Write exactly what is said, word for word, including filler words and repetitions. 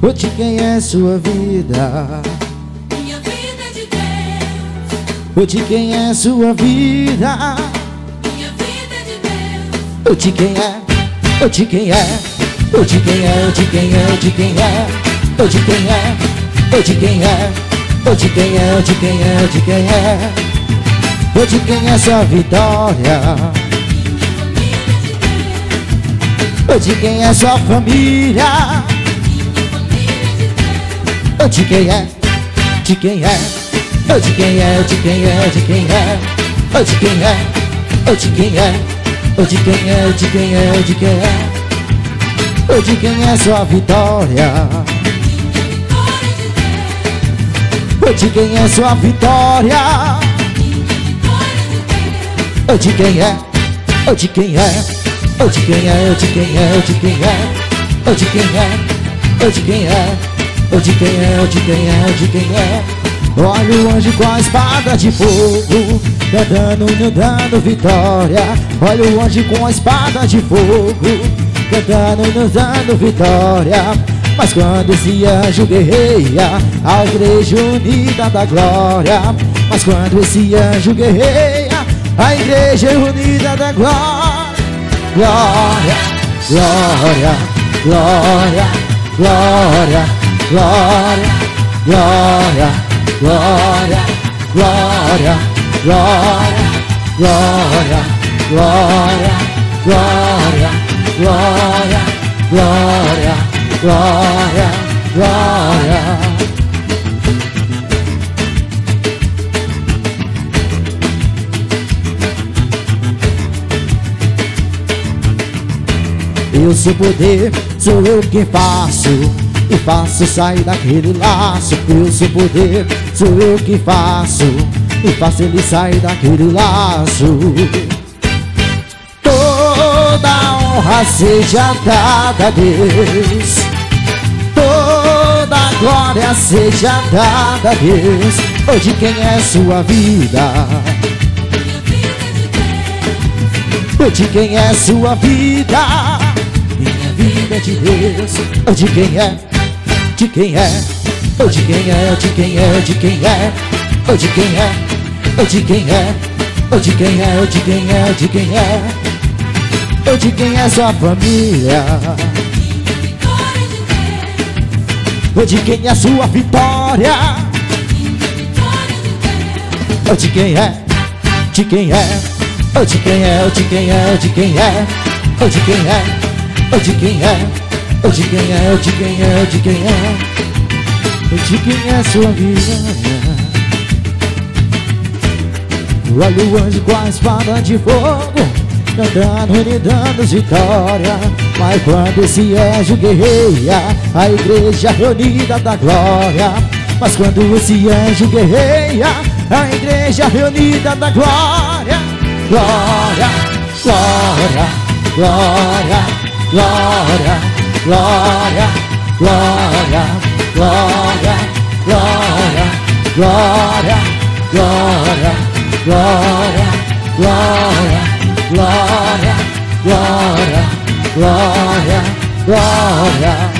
Ou de quem é sua vida? Minha vida é de Deus. Ou de quem é sua vida? Minha vida é de Deus. Ou de quem é? Ou de quem é? Ou de quem é? Ou de quem é? Ou de quem é? Ou de quem é? Ou de quem é? Ou de quem é? Ou de quem é? Ou de quem é? Ou de quem é sua vitória? Ou de quem é sua família? Ou de quem é? De quem é? Ou de quem é? Ou de quem é? De quem é? Ou de quem é? Ou de quem é? Ou de quem é? Ou de quem é? Ou de quem é? Ou de quem é sua vitória? Ou de quem é sua vitória? Ou de quem é? Ou de quem é? Ou de quem é? Ou de quem é? Ou de quem é? Ou de quem é? Ou de quem é? Ou de quem é? Ou de quem é? Ou de quem é? Olha o anjo com a espada de fogo, cantando e dando vitória. Olha o anjo com a espada de fogo, cantando e nos dando vitória. Mas quando esse anjo guerreia, a igreja unida da glória. Mas quando esse anjo guerreia, a igreja unida da glória. Glória, glória, glória, glória, glória, glória, glória, glória, glória, glória, glória, glória, glória, glória, glória, glória. Eu sou poder, sou eu quem faço e faço sair daquele laço. Eu sou poder, sou eu quem faço e faço ele sair daquele laço. Toda honra seja dada a Deus, toda glória seja dada a Deus. Ou de quem é sua vida? Ou de quem é sua vida? Minha vida é de Deus. Ou de quem é? De quem é? Ou de quem é? Ou de quem é? Ou de quem é? Ou de quem é? Ou de quem é? Ou de quem é? Ou de quem é? Ou de quem é? Ou de quem é sua família? Ou de quem é sua vitória? Ou de quem é? De quem é? Ou de quem é? Ou de quem é? Ou de quem é? Ou de quem é? Ou de quem é? Ou de quem é? Ou de quem é? Ou de quem é? Ou de quem é sua vida? Olha o anjo com a espada de fogo, cantando e lhe dando vitória. Mas quando esse anjo guerreia, a igreja reunida da glória. Mas quando esse anjo guerreia, a igreja reunida da glória. Glória, glória, glória, glória, glória, glória, glória, glória, glória, glória, glória, glória, glória, glória, glória, glória.